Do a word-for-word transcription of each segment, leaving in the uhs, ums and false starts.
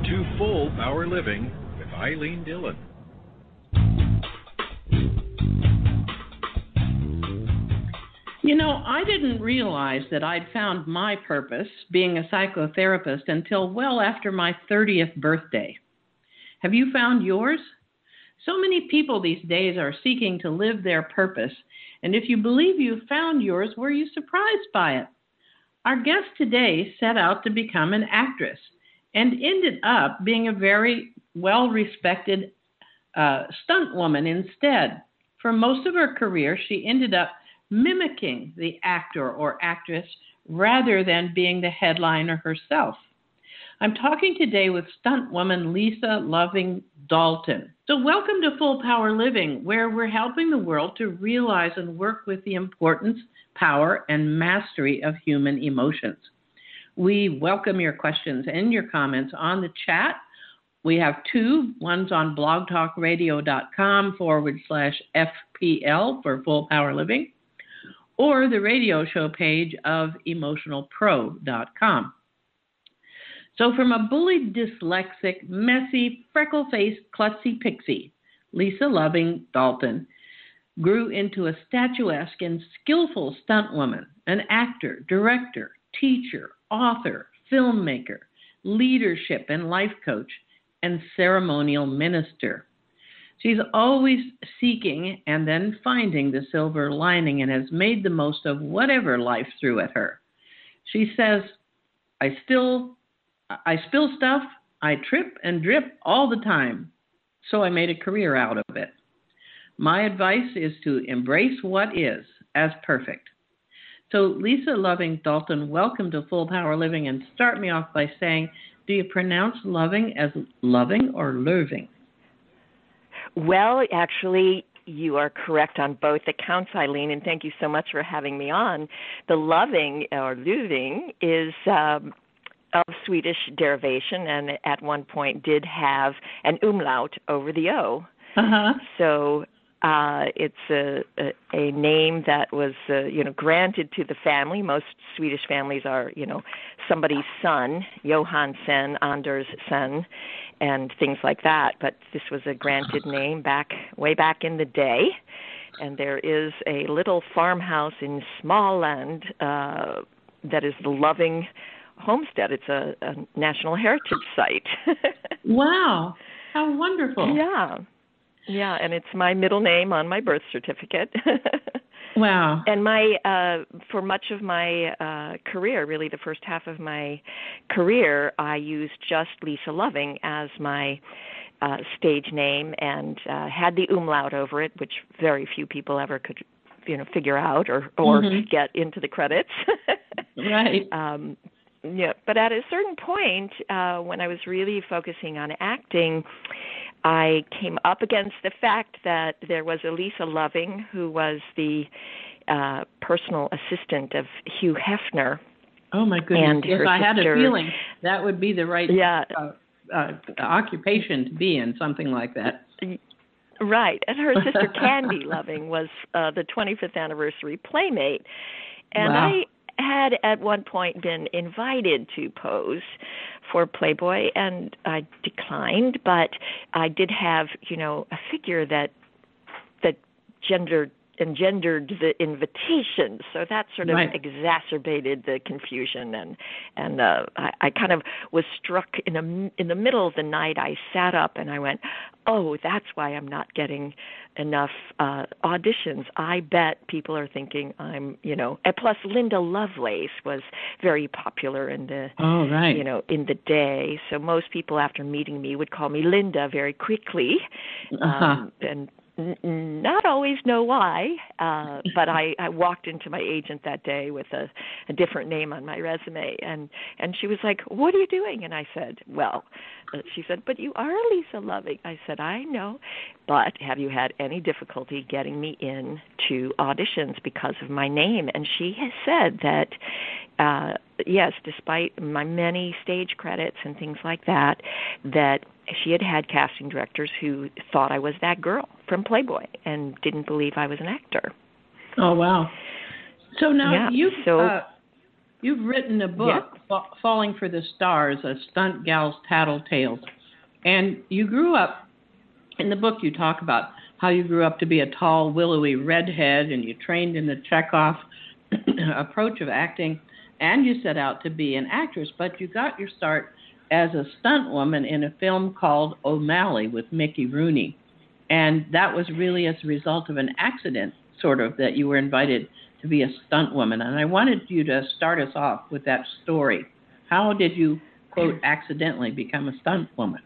to Full Power Living with Eileen Dillon. You know, I didn't realize that I'd found my purpose, being a psychotherapist, until well after my thirtieth birthday. Have you found yours? So many people these days are seeking to live their purpose, and if you believe you've found yours, were you surprised by it? Our guest today set out to become an actress and ended up being a very well-respected uh, stunt woman instead. For most of her career, she ended up mimicking the actor or actress rather than being the headliner herself. I'm talking today with stunt woman Lisa Loving Dalton. So welcome to Full Power Living, where we're helping the world to realize and work with the importance, power, and mastery of human emotions. We welcome your questions and your comments on the chat. We have two. One's on blogtalkradio.com forward slash FPL for Full Power Living, or the radio show page of emotional pro dot com. So from a bullied, dyslexic, messy, freckle-faced, klutzy pixie, Lisa Loving Dalton grew into a statuesque and skillful stunt woman, an actor, director, teacher, author, filmmaker, leadership and life coach, and ceremonial minister. She's always seeking and then finding the silver lining and has made the most of whatever life threw at her. She says, I still... I spill stuff, I trip and drip all the time, so I made a career out of it. My advice is to embrace what is as perfect. So Lisa Loving Dalton, welcome to Full Power Living, and start me off by saying, do you pronounce loving as loving or loving? Well, actually, you are correct on both accounts, Eileen, and thank you so much for having me on. The loving or loving is um, of Swedish derivation, and at one point did have an umlaut over the O. Uh-huh. So uh, it's a, a, a name that was, uh, you know, granted to the family. Most Swedish families are, you know, somebody's son, Johansen, Anders son, and things like that. But this was a granted name back way back in the day. And there is a little farmhouse in Småland uh, that is the Loving Homestead. It's a, a national heritage site. Wow, how wonderful. Yeah, yeah, and it's my middle name on my birth certificate. Wow. And my, uh, for much of my uh, career, really the first half of my career, I used just Lisa Loving as my uh, stage name and uh, had the umlaut over it, which very few people ever could, you know, figure out or, or mm-hmm. get into the credits. Right. Um, Yeah, but at a certain point, uh, when I was really focusing on acting, I came up against the fact that there was a Lisa Loving who was the uh, personal assistant of Hugh Hefner. Oh, my goodness. And yes, her I had sister, a feeling that would be the right yeah. uh, uh, occupation to be in, something like that. Right. And her sister Candy Loving was uh, the twenty-fifth anniversary playmate. And wow. I had at one point been invited to pose for Playboy, and I declined, but I did have, you know, a figure that that gendered engendered the invitation, so that sort of right. exacerbated the confusion, and and uh, I, I kind of was struck in a, in the middle of the night. I sat up and I went, oh, that's why I'm not getting enough uh, auditions. I bet people are thinking I'm, you know, and plus Linda Lovelace was very popular in the, oh, right. you know, in the day. So most people after meeting me would call me Linda very quickly, uh-huh. um, and n- not always know why. Uh, but I, I walked into my agent that day with a, a different name on my resume, and and she was like, "What are you doing?" And I said, "Well," uh, she said, "but you are Lisa Loving." I said, "I know, but have you had any difficulty getting me in to auditions because of my name?" And she has said that, uh, yes, despite my many stage credits and things like that, that she had had casting directors who thought I was that girl from Playboy and didn't believe I was an actor. Oh, wow. So now yeah, you so, uh, You've written a book, Yep. Fa- Falling for the Stars, A Stunt Gal's Tattletales. And you grew up, in the book you talk about how you grew up to be a tall, willowy redhead, and you trained in the Chekhov approach of acting, and you set out to be an actress, but you got your start as a stunt woman in a film called O'Malley with Mickey Rooney. And that was really as a result of an accident, sort of, that you were invited to be a stunt woman. And I wanted you to start us off with that story. How did you, quote, accidentally become a stunt woman?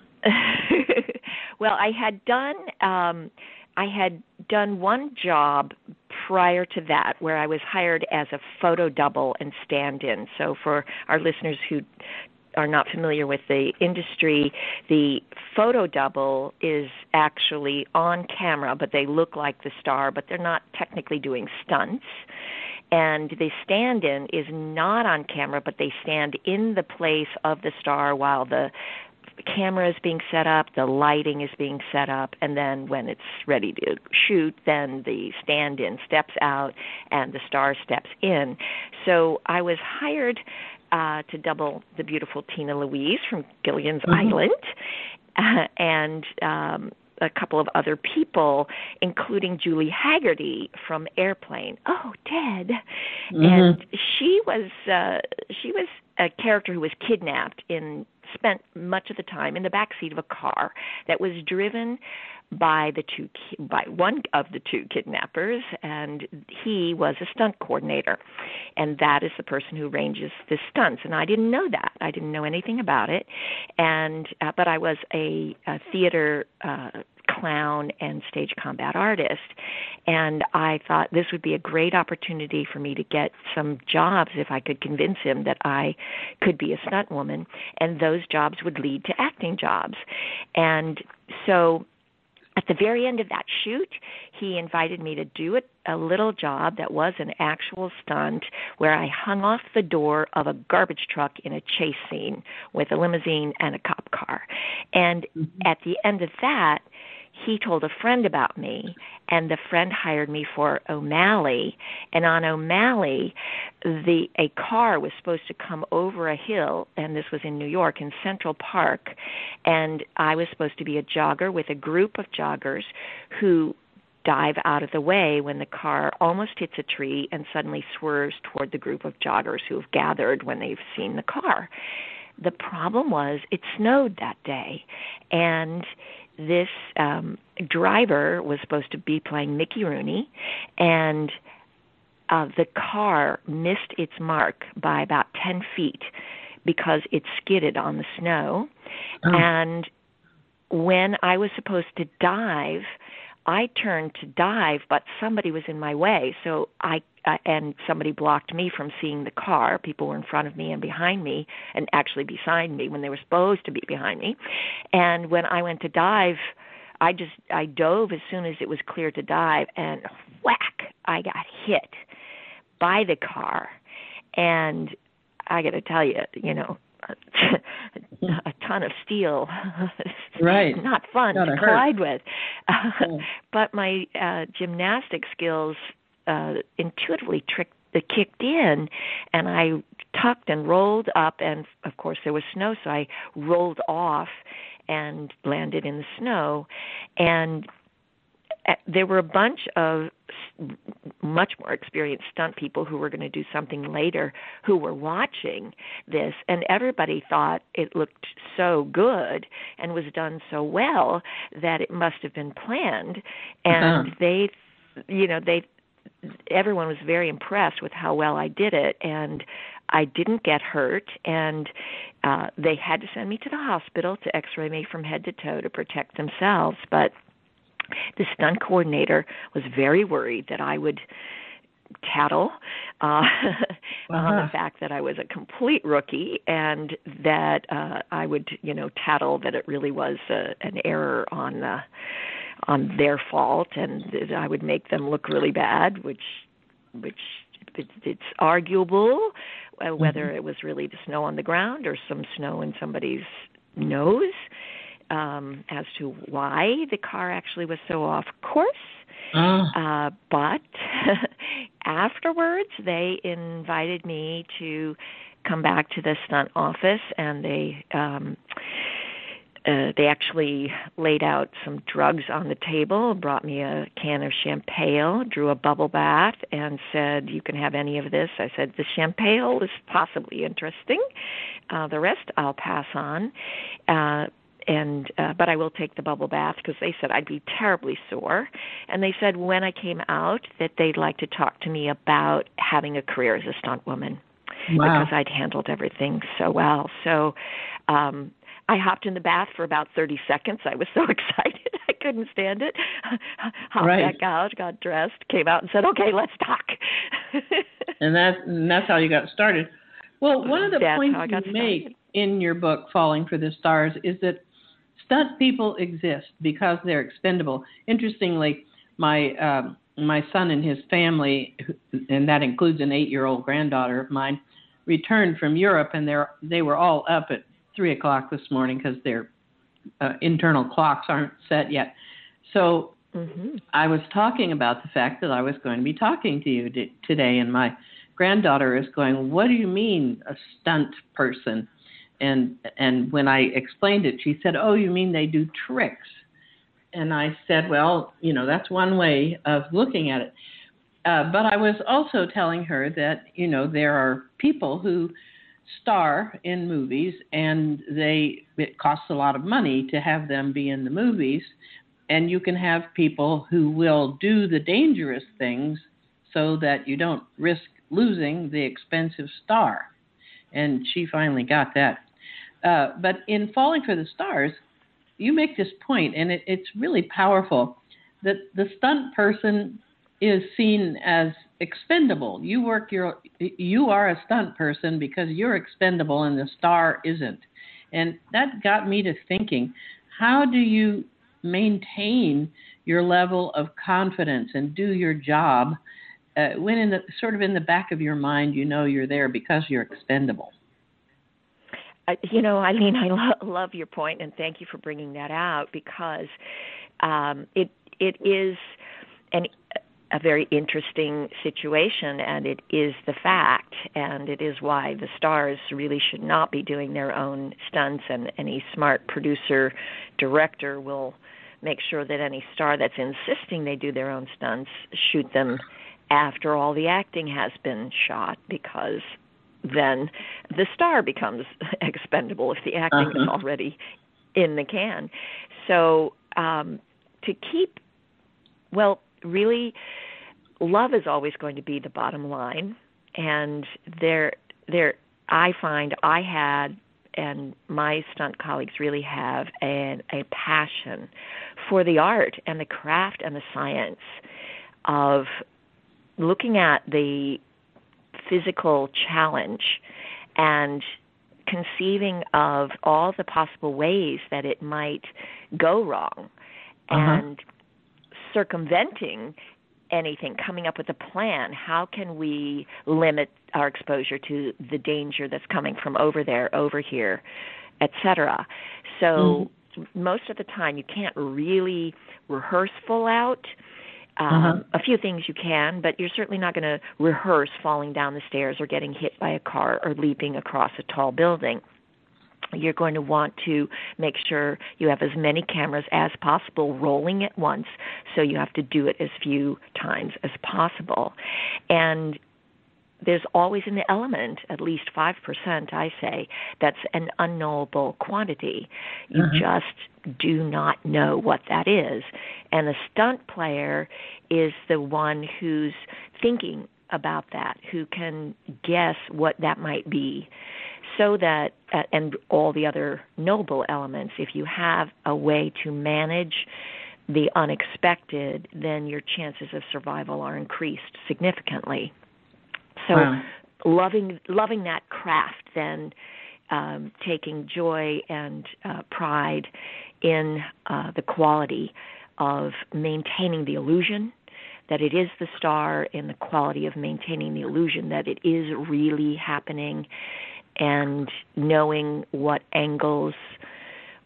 Well, I had done um, I had done one job prior to that where I was hired as a photo double and stand-in. So for our listeners who are not familiar with the industry, the photo double is actually on camera, but they look like the star, but they're not technically doing stunts. And the stand-in is not on camera, but they stand in the place of the star while the camera is being set up, the lighting is being set up, and then when it's ready to shoot, then the stand-in steps out and the star steps in. So I was hired uh, to double the beautiful Tina Louise from Gilligan's mm-hmm. Island, uh, and um, a couple of other people, including Julie Haggerty from Airplane. Oh, Ted. Mm-hmm. And she was uh, she was a character who was kidnapped in spent much of the time in the back seat of a car that was driven by the two by one of the two kidnappers, and he was a stunt coordinator, and that is the person who arranges the stunts. And I didn't know that. I didn't know anything about it, and uh, but I was a, a theater uh, clown and stage combat artist, and I thought this would be a great opportunity for me to get some jobs if I could convince him that I could be a stunt woman, and those jobs would lead to acting jobs. And so at the very end of that shoot, he invited me to do a, a little job that was an actual stunt where I hung off the door of a garbage truck in a chase scene with a limousine and a cop car. And mm-hmm. at the end of that, he told a friend about me, and the friend hired me for O'Malley. And on O'Malley, the a car was supposed to come over a hill, and this was in New York, in Central Park, and I was supposed to be a jogger with a group of joggers who dive out of the way when the car almost hits a tree and suddenly swerves toward the group of joggers who have gathered when they've seen the car. The problem was it snowed that day, and this um, driver was supposed to be playing Mickey Rooney, and uh, the car missed its mark by about ten feet because it skidded on the snow. Oh. And when I was supposed to dive, I turned to dive, but somebody was in my way, so I uh, and somebody blocked me from seeing the car. People were in front of me and behind me, and actually beside me when they were supposed to be behind me. And when I went to dive, I just I dove as soon as it was clear to dive, and whack! I got hit by the car, and I got to tell you, you know. a ton of steel, right? Not fun Gotta to hurt. collide with. Uh, yeah. But my uh, gymnastic skills uh, intuitively tricked, uh, kicked in, and I tucked and rolled up. And of course, there was snow, so I rolled off and landed in the snow. And there were a bunch of much more experienced stunt people who were going to do something later who were watching this, and everybody thought it looked so good and was done so well that it must have been planned. And uh-huh. they, you know, they, everyone was very impressed with how well I did it, and I didn't get hurt, and uh, they had to send me to the hospital to x-ray me from head to toe to protect themselves, but the stunt coordinator was very worried that I would tattle uh, uh-huh. on the fact that I was a complete rookie, and that uh, I would, you know, tattle that it really was uh, an error on uh, on their fault, and that I would make them look really bad, which which it, it's arguable uh, whether mm-hmm. it was really the snow on the ground or some snow in somebody's nose. Um, as to why the car actually was so off course. Ah. Uh, but afterwards, they invited me to come back to the stunt office, and they um, uh, they actually laid out some drugs on the table, brought me a can of champagne, drew a bubble bath, and said, "You can have any of this." I said, "The champagne is possibly interesting. Uh, the rest I'll pass on." Uh, And uh, but I will take the bubble bath, because they said I'd be terribly sore. And they said when I came out that they'd like to talk to me about having a career as a stunt woman. Wow. Because I'd handled everything so well. So um, I hopped in the bath for about thirty seconds. I was so excited. I couldn't stand it. Hopped Right. back out, got dressed, came out and said, "Okay, let's talk." And that's, and that's how you got started. Well, one of the That's points how I got you make started. in your book, Falling for the Stars, is that stunt people exist because they're expendable. Interestingly, my um, my son and his family, and that includes an eight-year-old granddaughter of mine, returned from Europe, and they're they were all up at three o'clock this morning because their uh, internal clocks aren't set yet. So Mm-hmm. I was talking about the fact that I was going to be talking to you t- today, and my granddaughter is going, "What do you mean, a stunt person?" And and when I explained it, she said, "Oh, you mean they do tricks?" And I said, "Well, you know, that's one way of looking at it." Uh, but I was also telling her that, you know, there are people who star in movies, and they it costs a lot of money to have them be in the movies. And you can have people who will do the dangerous things so that you don't risk losing the expensive star. And she finally got that. Uh, but in Falling for the Stars, you make this point, and it, it's really powerful, that the stunt person is seen as expendable. You work your, you are a stunt person because you're expendable, and the star isn't. And that got me to thinking, how do you maintain your level of confidence and do your job uh, when in the sort of in the back of your mind you know you're there because you're expendable? Uh, you know, Eileen, I lo- love your point, and thank you for bringing that out, because um, it it is an, a very interesting situation, and it is the fact, and it is why the stars really should not be doing their own stunts, and any smart producer, director will make sure that any star that's insisting they do their own stunts shoot them after all the acting has been shot, because then the star becomes expendable if the acting Uh-huh. is already in the can. So um, to keep, well, really, love is always going to be the bottom line. And there, there, I find I had, and my stunt colleagues really have, an, a passion for the art and the craft and the science of looking at the physical challenge and conceiving of all the possible ways that it might go wrong, Uh-huh. and circumventing anything, coming up with a plan. How can we limit our exposure to the danger that's coming from over there, over here, et cetera? So mm-hmm. most of the time you can't really rehearse full out. Um, Uh-huh. A few things you can, but you're certainly not going to rehearse falling down the stairs or getting hit by a car or leaping across a tall building. You're going to want to make sure you have as many cameras as possible rolling at once, so you have to do it as few times as possible. And there's always an element, at least five percent, I say, that's an unknowable quantity. You Uh-huh. just do not know what that is. And the stunt player is the one who's thinking about that, who can guess what that might be. So that, uh, and all the other noble elements, if you have a way to manage the unexpected, then your chances of survival are increased significantly. So Wow. loving loving that craft, then um, taking joy and uh, pride in uh, the quality of maintaining the illusion that it is the star, in the quality of maintaining the illusion that it is really happening, and knowing what angles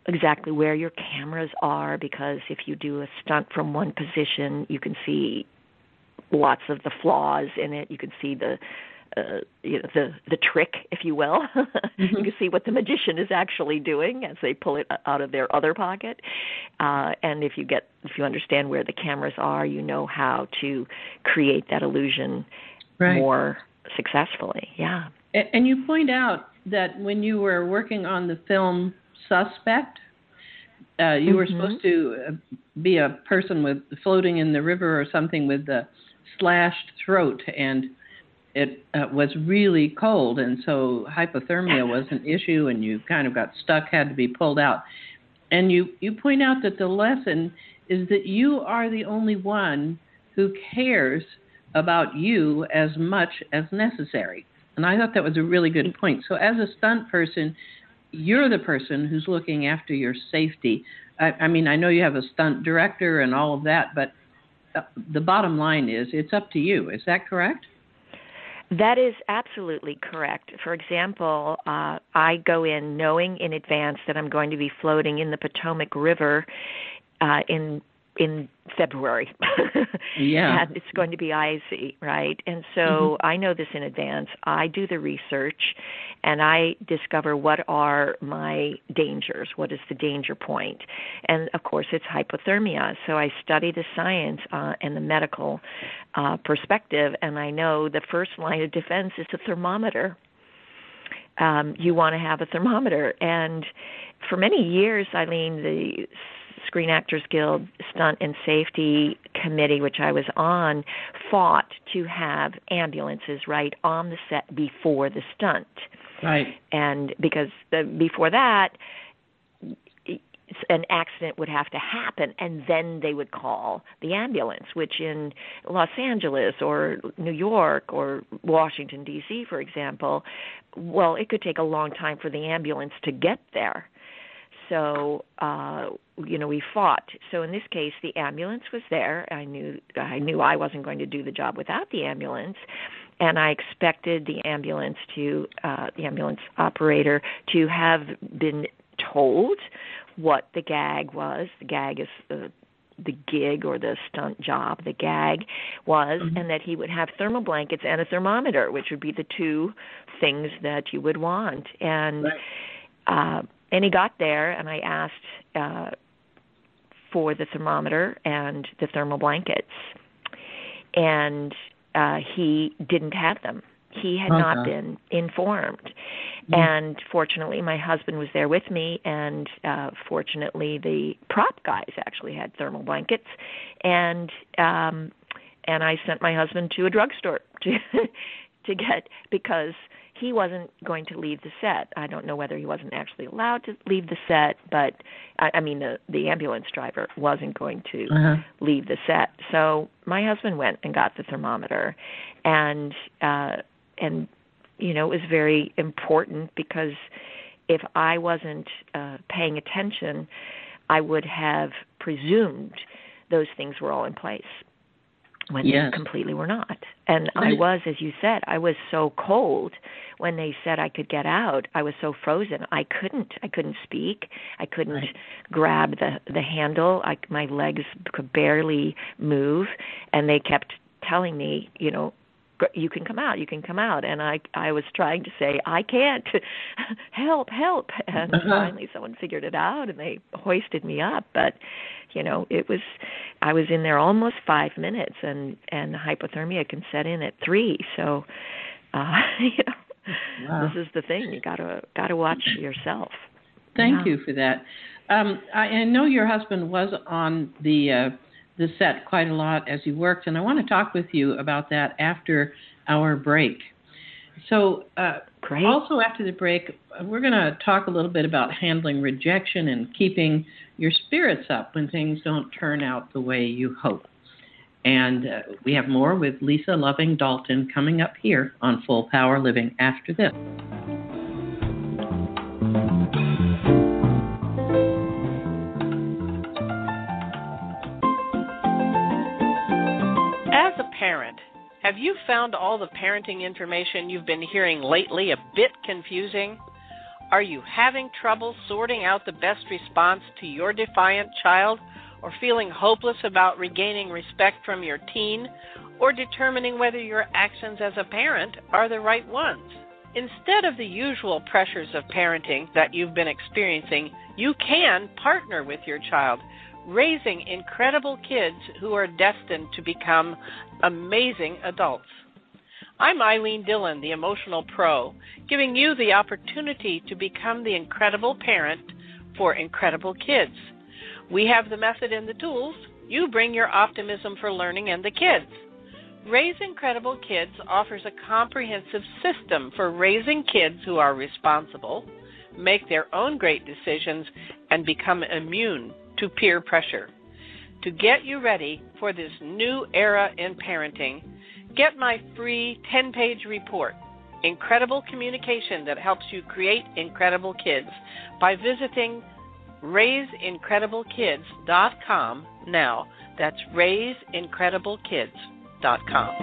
exactly where your cameras are, because if you do a stunt from one position, you can see lots of the flaws in it. You can see the uh, you know, the the trick, if you will. Mm-hmm. You can see what the magician is actually doing as they pull it out of their other pocket. Uh, and if you get if you understand where the cameras are, you know how to create that illusion right. more successfully. Yeah. And you point out that when you were working on the film Suspect, uh, you mm-hmm. were supposed to be a person with floating in the river or something with the slashed throat, and it uh, was really cold, and so hypothermia was an issue, and you kind of got stuck, had to be pulled out. And you, you point out that the lesson is that you are the only one who cares about you as much as necessary. And I thought that was a really good point. So as a stunt person, you're the person who's looking after your safety. I, I mean, I know you have a stunt director and all of that, but the bottom line is it's up to you. Is that correct? That is absolutely correct. For example, uh, I go in knowing in advance that I'm going to be floating in the Potomac River uh, in in February. Yeah. And it's going to be icy, right? And so mm-hmm. I know this in advance. I do the research, and I discover what are my dangers, what is the danger point. And, of course, it's hypothermia. So I study the science uh, and the medical uh, perspective, and I know the first line of defense is the thermometer. Um, you want to have a thermometer. And for many years, Eileen, the Screen Actors Guild Stunt and Safety Committee, which I was on, fought to have ambulances right on the set before the stunt. Right. And because the, before that, an accident would have to happen, and then they would call the ambulance, which in Los Angeles or New York or Washington, D C, for example, well, it could take a long time for the ambulance to get there. So, uh, you know, we fought. So in this case, the ambulance was there. I knew I knew I wasn't going to do the job without the ambulance, and I expected the ambulance to uh, the ambulance operator to have been told what the gag was. The gag is the the gig or the stunt job. The gag was, mm-hmm. and that he would have thermal blankets and a thermometer, which would be the two things that you would want. And right. uh, And he got there, and I asked uh, for the thermometer and the thermal blankets, and uh, he didn't have them. He had okay. not been informed. Mm-hmm. And fortunately, my husband was there with me, and uh, fortunately, the prop guys actually had thermal blankets, and um, and I sent my husband to a drugstore to to get, because he wasn't going to leave the set. I don't know whether he wasn't actually allowed to leave the set, but I, I mean, the, the ambulance driver wasn't going to uh-huh. leave the set. So my husband went and got the thermometer, and uh, and you know, it was very important, because if I wasn't uh, paying attention, I would have presumed those things were all in place, when yes. they completely were not. And right. I was, as you said, I was so cold when they said I could get out. I was so frozen. I couldn't. I couldn't speak. I couldn't right. grab the, the handle. I, my legs could barely move. And they kept telling me, you know, you can come out, you can come out. And I I was trying to say, I can't. help, help. And uh-huh. finally someone figured it out, and they hoisted me up. But, you know, it was, I was in there almost five minutes, and, and hypothermia can set in at three. So, uh, you know, wow. this is the thing. You gotta gotta watch yourself. Thank yeah. you for that. Um, I, I know your husband was on the uh, the set quite a lot as he worked, and I want to talk with you about that after our break. So uh, Great. Also after the break, we're going to talk a little bit about handling rejection and keeping your spirits up when things don't turn out the way you hope. And uh, we have more with Lisa Loving Dalton coming up here on Full Power Living after this. As a parent, have you found all the parenting information you've been hearing lately a bit confusing? Are you having trouble sorting out the best response to your defiant child, or feeling hopeless about regaining respect from your teen, or determining whether your actions as a parent are the right ones? Instead of the usual pressures of parenting that you've been experiencing, you can partner with your child, raising incredible kids who are destined to become amazing adults. I'm Eileen Dillon, the Emotional Pro, giving you the opportunity to become the incredible parent for incredible kids. We have the method and the tools. You bring your optimism for learning and the kids. Raise Incredible Kids offers a comprehensive system for raising kids who are responsible, make their own great decisions, and become immune to peer pressure. To get you ready for this new era in parenting, get my free ten-page report, Incredible Communication That Helps You Create Incredible Kids, by visiting raise incredible kids dot com now. That's raise incredible kids dot com.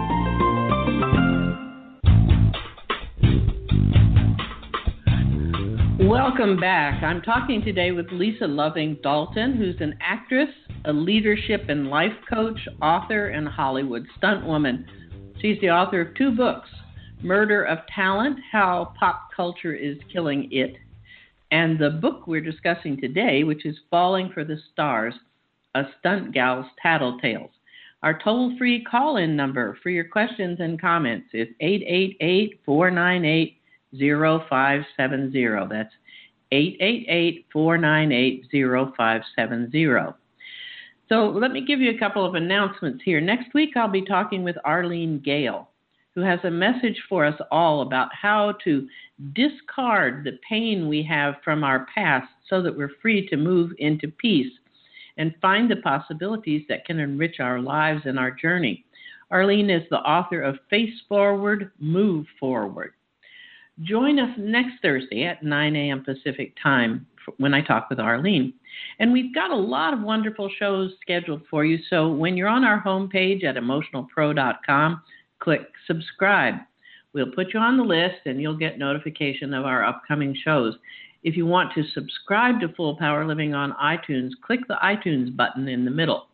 Welcome back. I'm talking today with Lisa Loving Dalton, who's an actress, a leadership and life coach, author, and Hollywood stuntwoman. She's the author of two books, Murder of Talent, How Pop Culture is Killing It, and the book we're discussing today, which is Falling for the Stars, A Stunt Gal's Tattletales. Our toll-free call-in number for your questions and comments is eight eight eight, four nine eight, zero five seven zero. That's eight eight eight, four nine eight, zero five seven zero. So let me give you a couple of announcements here. Next week, I'll be talking with Arlene Gale, who has a message for us all about how to discard the pain we have from our past so that we're free to move into peace and find the possibilities that can enrich our lives and our journey. Arlene is the author of Face Forward, Move Forward. Join us next Thursday at nine a.m. Pacific time when I talk with Arlene. And we've got a lot of wonderful shows scheduled for you, so when you're on our homepage at emotional pro dot com, click subscribe. We'll put you on the list and you'll get notification of our upcoming shows. If you want to subscribe to Full Power Living on iTunes, click the iTunes button in the middle.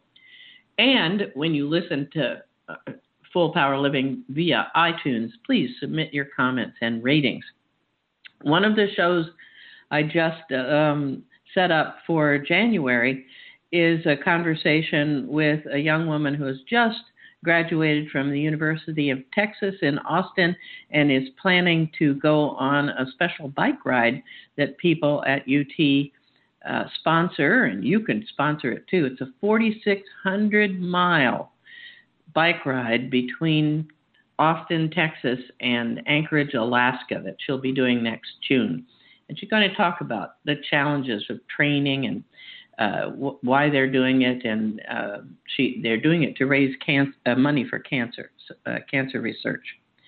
And when you listen to uh, Full Power Living via iTunes, please submit your comments and ratings. One of the shows I just um, set up for January is a conversation with a young woman who has just graduated from the University of Texas in Austin and is planning to go on a special bike ride that people at U T uh, sponsor, and you can sponsor it too. It's a forty-six hundred mile bike ride between Austin, Texas, and Anchorage, Alaska that she'll be doing next June. And she's going to talk about the challenges of training and uh, w- why they're doing it, and uh, she they're doing it to raise can- uh, money for cancer uh, cancer research.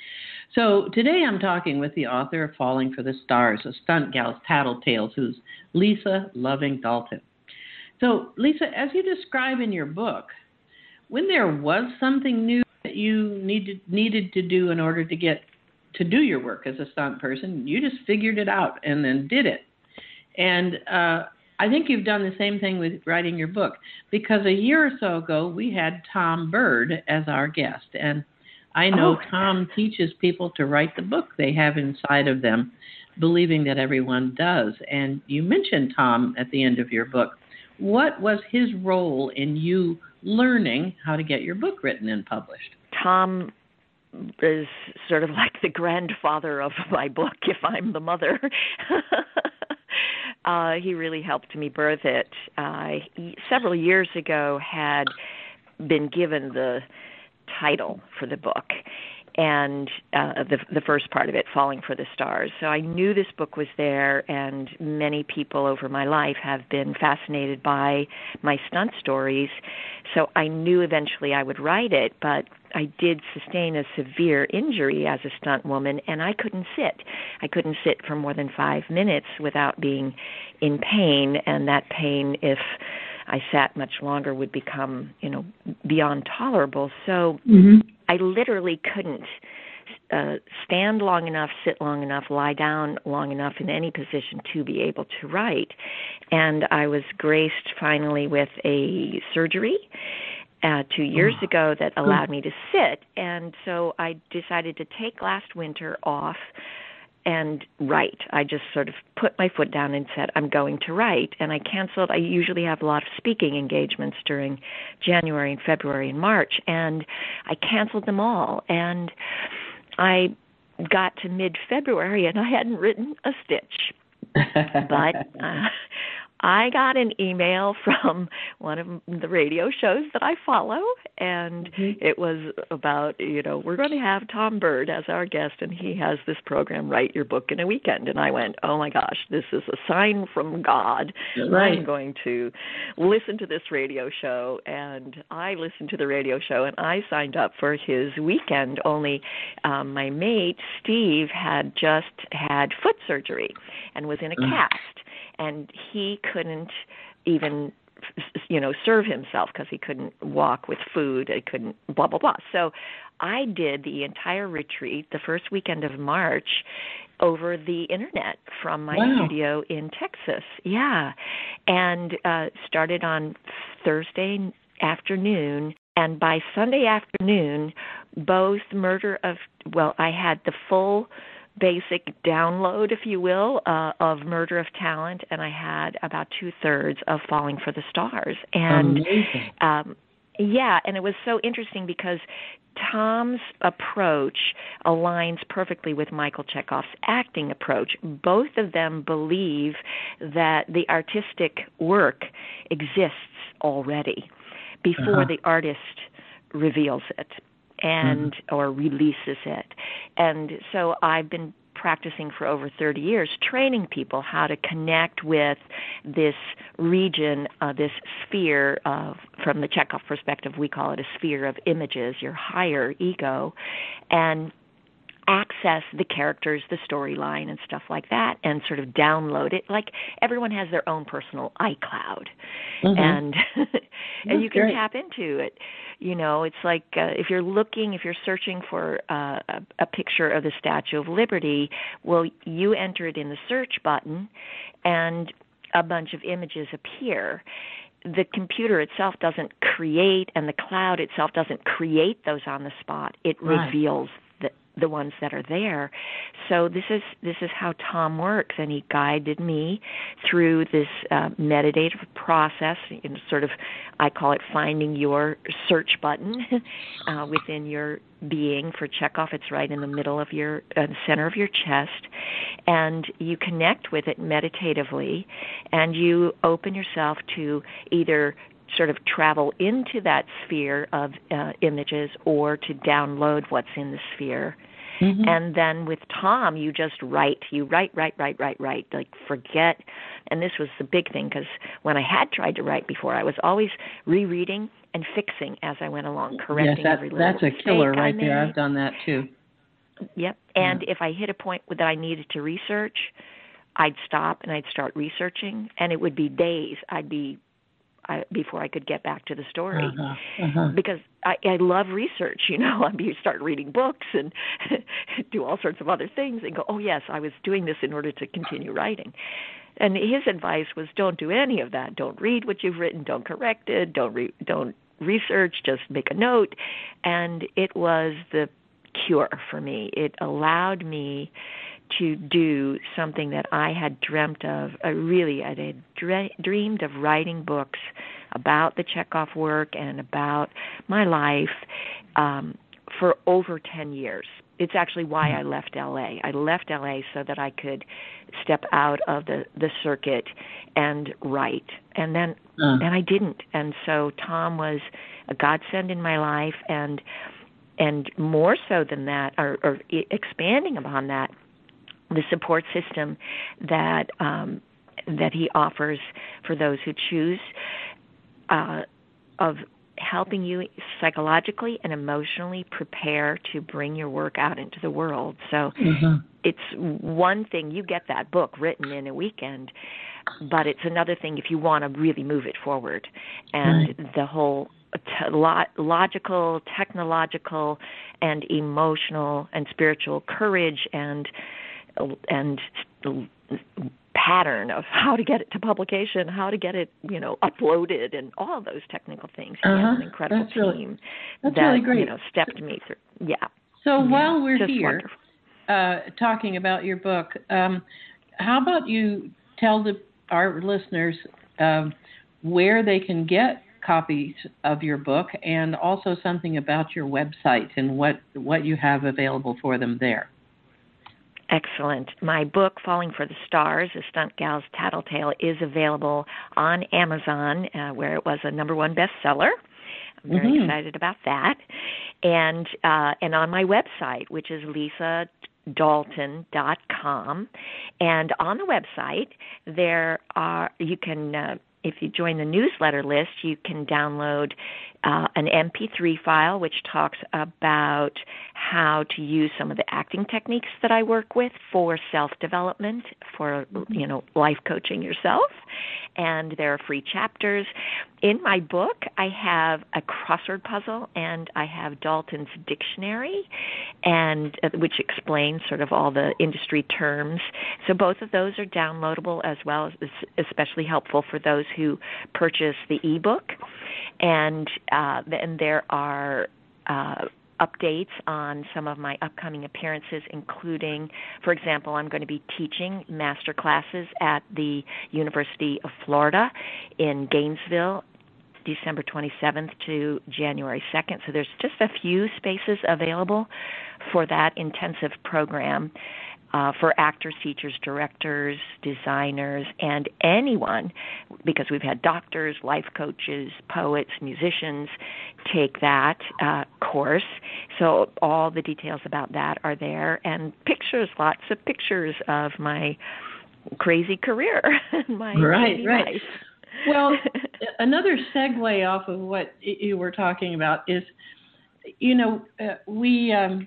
So today I'm talking with the author of Falling for the Stars, A Stunt Gal's Tattletales, who's Lisa Loving Dalton. So Lisa, as you describe in your book, when there was something new that you needed needed to do in order to get to do your work as a stunt person, you just figured it out and then did it. And uh, I think you've done the same thing with writing your book, because a year or so ago we had Tom Bird as our guest, and I know oh. Tom teaches people to write the book they have inside of them, believing that everyone does. And you mentioned Tom at the end of your book. What was his role in you learning how to get your book written and published? Tom is sort of like the grandfather of my book, if I'm the mother. uh, he really helped me birth it. Uh, he, several years ago, had been given the title for the book, and uh, the the first part of it, Falling for the Stars. So I knew this book was there, and many people over my life have been fascinated by my stunt stories. So I knew eventually I would write it, but I did sustain a severe injury as a stunt woman, and I couldn't sit. I couldn't sit for more than five minutes without being in pain, and that pain, if I sat much longer, would become, you know, beyond tolerable. So mm-hmm. I literally couldn't uh, stand long enough, sit long enough, lie down long enough in any position to be able to write. And I was graced finally with a surgery uh, two years oh. ago that allowed me to sit. And so I decided to take last winter off and write. I just sort of put my foot down and said, I'm going to write. And I canceled. I usually have a lot of speaking engagements during January and February and March, and I canceled them all. And I got to mid-February, and I hadn't written a stitch. But uh, I got an email from one of the radio shows that I follow, and mm-hmm. it was about, you know, we're going to have Tom Bird as our guest, and he has this program, Write Your Book in a Weekend. And I went, oh, my gosh, this is a sign from God. Right. I'm going to listen to this radio show. And I listened to the radio show, and I signed up for his weekend, only um, my mate, Steve, had just had foot surgery and was in a mm-hmm. cast. And he couldn't even, you know, serve himself because he couldn't walk with food. He couldn't blah, blah, blah. So I did the entire retreat, the first weekend of March, over the Internet from my wow. studio in Texas. Yeah. And uh, started on Thursday afternoon. And by Sunday afternoon, both Murder of, well, I had the full basic download, if you will, uh, of Murder of Talent, and I had about two-thirds of Falling for the Stars. And um, yeah, and it was so interesting because Tom's approach aligns perfectly with Michael Chekhov's acting approach. Both of them believe that the artistic work exists already before uh-huh. the artist reveals it and mm-hmm. or releases it. And so I've been practicing for over thirty years, training people how to connect with this region, uh, this sphere of, from the Chekhov perspective, we call it a sphere of images, your higher ego, and access the characters, the storyline, and stuff like that, and sort of download it. Like everyone has their own personal iCloud, mm-hmm. and and you can great. tap into it. You know, it's like uh, if you're looking, if you're searching for uh, a, a picture of the Statue of Liberty, well, you enter it in the search button, and a bunch of images appear. The computer itself doesn't create, and the cloud itself doesn't create those on the spot. It right. reveals the ones that are there. So this is this is how Tom works, and he guided me through this uh, meditative process, you know, sort of, I call it finding your search button uh, within your being. For Chekhov, it's right in the middle of your, uh, center of your chest, and you connect with it meditatively, and you open yourself to either sort of travel into that sphere of uh, images or to download what's in the sphere. Mm-hmm. And then with Tom, you just write. You write, write, write, write, write. Like forget. And this was the big thing because when I had tried to write before, I was always rereading and fixing as I went along, correcting yes, that, every little that's a killer right there. I've done that too. Yep. And yeah. if I hit a point that I needed to research, I'd stop and I'd start researching, and it would be days. I'd be I, before I could get back to the story, uh-huh, uh-huh. because I, I love research. You know, I mean, you start reading books and do all sorts of other things, and go, "Oh yes, I was doing this in order to continue writing." And his advice was, "Don't do any of that. Don't read what you've written. Don't correct it. Don't re- don't research. Just make a note." And it was the cure for me. It allowed me to do something that I had dreamt of. I really, I had dre- dreamed of writing books about the Chekhov work and about my life um, for over ten years. It's actually why I left L A. I left L A so that I could step out of the, the circuit and write. And then uh. and I didn't. And so Tom was a godsend in my life, and and more so than that, or, or expanding upon that, the support system that um, that he offers for those who choose uh, of helping you psychologically and emotionally prepare to bring your work out into the world. So mm-hmm. it's one thing, you get that book written in a weekend, but it's another thing if you want to really move it forward. And right. the whole te- lo- logical, technological, and emotional and spiritual courage and and pattern of how to get it to publication, how to get it, you know, uploaded, and all of those technical things. He uh-huh. has an incredible that's really, team that's that really great. you know stepped me through. Yeah. So yeah, while we're just here uh, talking about your book, um, how about you tell the, our listeners um, where they can get copies of your book, and also something about your website and what, what you have available for them there. Excellent. My book, Falling for the Stars, A Stunt Gal's Tattletale, is available on Amazon, uh, where it was a number one bestseller. I'm very mm-hmm. excited about that. And uh, and on my website, which is lisa dalton dot com. And on the website, there are, you can, uh, if you join the newsletter list, you can download uh, an M P three file which talks about how to use some of the acting techniques that I work with for self-development, for, you know, life coaching yourself. And there are free chapters. In my book, I have a crossword puzzle, and I have Dalton's dictionary, and uh, which explains sort of all the industry terms. So both of those are downloadable, as well as especially helpful for those who purchase the ebook. And uh, and there are uh, updates on some of my upcoming appearances, including, for example, I'm going to be teaching master classes at the University of Florida in Gainesville, December twenty-seventh to January second. So there's just a few spaces available for that intensive program uh, for actors, teachers, directors, designers, and anyone, because we've had doctors, life coaches, poets, musicians take that uh, course. So all the details about that are there, and pictures, lots of pictures of my crazy career, my right, crazy right. life. Well, another segue off of what you were talking about is, you know, uh, we, um,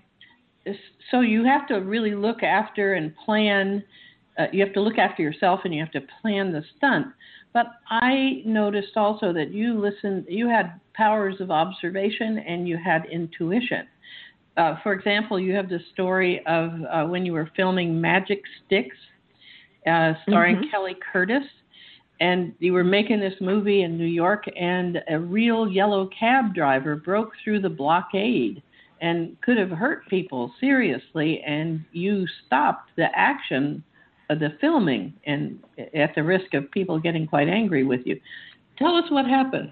so you have to really look after and plan, uh, you have to look after yourself, and you have to plan the stunt. But I noticed also that you listened, you had powers of observation and you had intuition. Uh, for example, you have the story of uh, when you were filming Magic Sticks, uh, starring mm-hmm. Kelly Curtis. And you were making this movie in New York, and a real yellow cab driver broke through the blockade and could have hurt people seriously, and you stopped the action of the filming, and at the risk of people getting quite angry with you. Tell us what happened.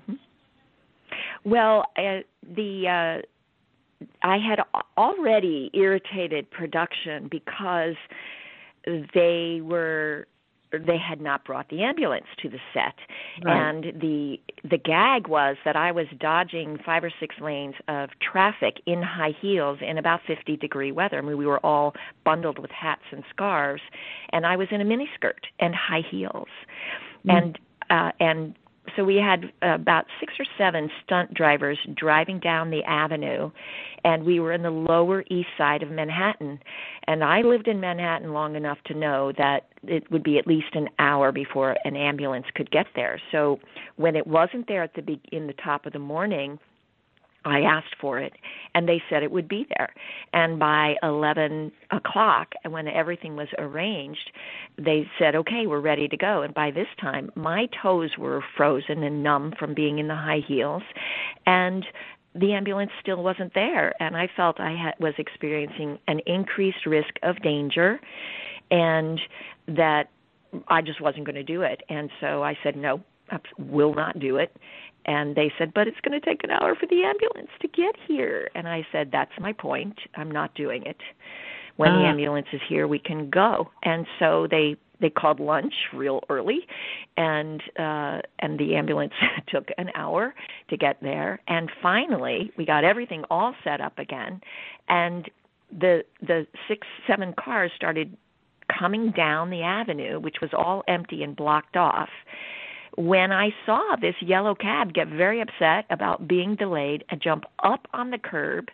Well, uh, the uh, I had already irritated production because they were... they had not brought the ambulance to the set. Right. And the the gag was that I was dodging five or six lanes of traffic in high heels in about fifty degree weather. I mean, we were all bundled with hats and scarves, and I was in a miniskirt and high heels. Mm. And uh, and so we had about six or seven stunt drivers driving down the avenue, and we were in the Lower East Side of Manhattan. And I lived in Manhattan long enough to know that it would be at least an hour before an ambulance could get there. So when it wasn't there at the be- in the top of the morning, I asked for it, and they said it would be there. And by eleven o'clock, when everything was arranged, they said, okay, we're ready to go. And by this time, my toes were frozen and numb from being in the high heels, and the ambulance still wasn't there. And I felt I had, was experiencing an increased risk of danger, and that I just wasn't going to do it. And so I said, no, I will not do it. And they said, but it's going to take an hour for the ambulance to get here. And I said, that's my point. I'm not doing it. When uh. the ambulance is here, we can go. And so they they called lunch real early, and uh, and the ambulance took an hour to get there. And finally, we got everything all set up again, and the the six, seven cars started coming down the avenue, which was all empty and blocked off, when I saw this yellow cab get very upset about being delayed and jump up on the curb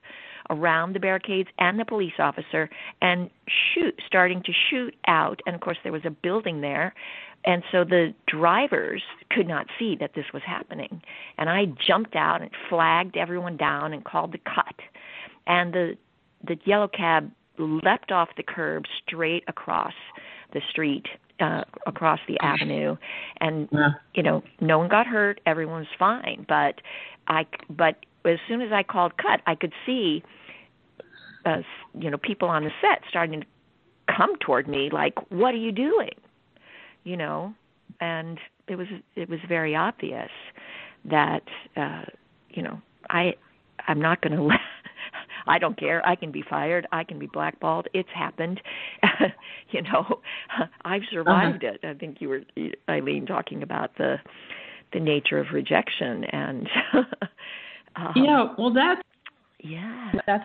around the barricades and the police officer and shoot, starting to shoot out. And, of course, there was a building there. And so the drivers could not see that this was happening. And I jumped out and flagged everyone down and called the cut. And the the yellow cab leapt off the curb straight across the street, uh, across the avenue. And, yeah. you know, no one got hurt. Everyone was fine. But I, but as soon as I called cut, I could see, uh, you know, people on the set starting to come toward me like, what are you doing? You know, and it was it was very obvious that uh, you know I I'm not going to let I don't care. I can be fired. I can be blackballed. It's happened. you know, I've survived uh-huh. it. I think you were Eileen talking about the the nature of rejection and um, yeah. Well, that's yeah. That's.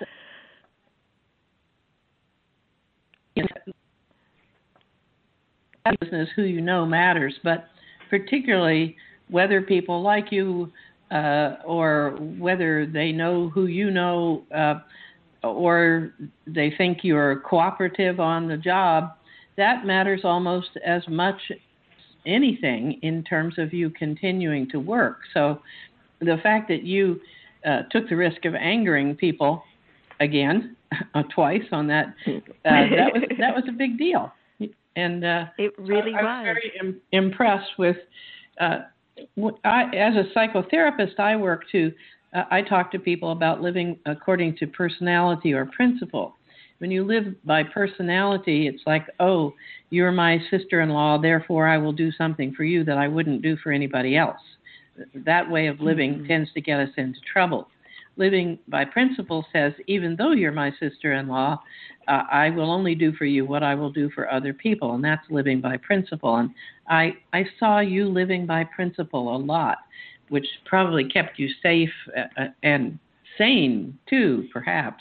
Business, who you know matters, but particularly whether people like you uh, or whether they know who you know uh, or they think you're cooperative on the job, that matters almost as much as anything in terms of you continuing to work. So the fact that you uh, took the risk of angering people again uh, twice on that, uh, that was that was a big deal. And uh, it really I, was. I was very im- impressed with. Uh, I, as a psychotherapist, I work to. Uh, I talk to people about living according to personality or principle. When you live by personality, it's like, oh, you're my sister-in-law, therefore I will do something for you that I wouldn't do for anybody else. That way of living mm-hmm. tends to get us into trouble. Living by principle says, even though you're my sister-in-law, uh, I will only do for you what I will do for other people, and that's living by principle. And I I saw you living by principle a lot, which probably kept you safe uh, and sane too, perhaps.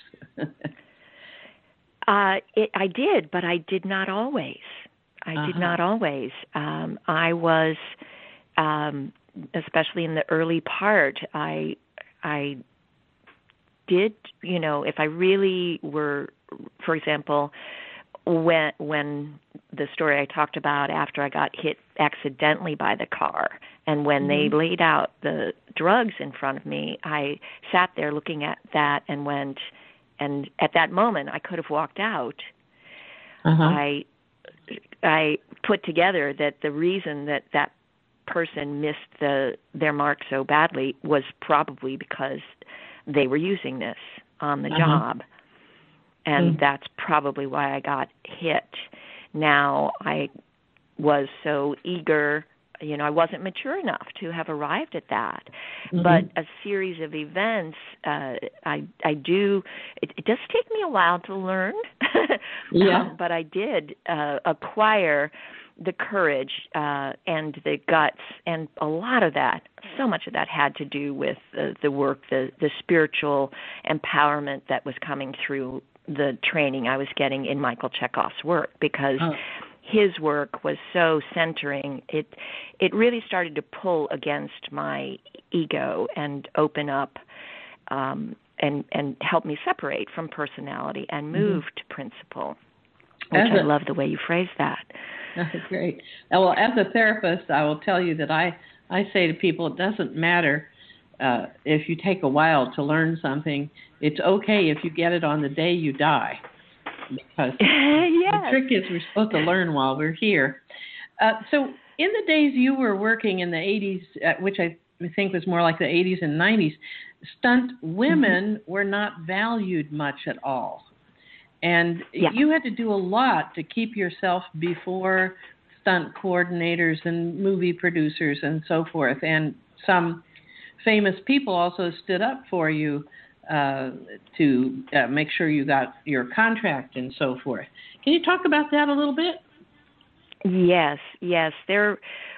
uh, it, I did, but I did not always. I uh-huh. did not always. Um, I was, um, especially in the early part, I I. did, you know, if I really were, for example, when when the story I talked about after I got hit accidentally by the car and when mm-hmm. they laid out the drugs in front of me, I sat there looking at that and went, and at that moment I could have walked out. Uh-huh. I I put together that the reason that that person missed the their mark so badly was probably because they were using this on the uh-huh. job. And mm. that's probably why I got hit. Now, I was so eager, you know, I wasn't mature enough to have arrived at that. Mm-hmm. But a series of events, uh, I I do, it, it does take me a while to learn. yeah. um, but I did uh, acquire the courage uh, and the guts, and a lot of that, so much of that had to do with the, the work, the, the spiritual empowerment that was coming through the training I was getting in Michael Chekhov's work, because oh. his work was so centering. It it really started to pull against my ego and open up um, and, and help me separate from personality and move mm-hmm. to principle, which as I a, love the way you phrased that. That's great. Well, as a therapist, I will tell you that I, I say to people, it doesn't matter uh, if you take a while to learn something. It's okay if you get it on the day you die, because yes. the trick is we're supposed to learn while we're here. Uh, so in the days you were working in the eighties, uh, which I think was more like the eighties and nineties, stunt women mm-hmm. were not valued much at all. And yeah. you had to do a lot to keep yourself before stunt coordinators and movie producers and so forth. And some famous people also stood up for you uh, to uh, make sure you got your contract and so forth. Can you talk about that a little bit? Yes, yes. There,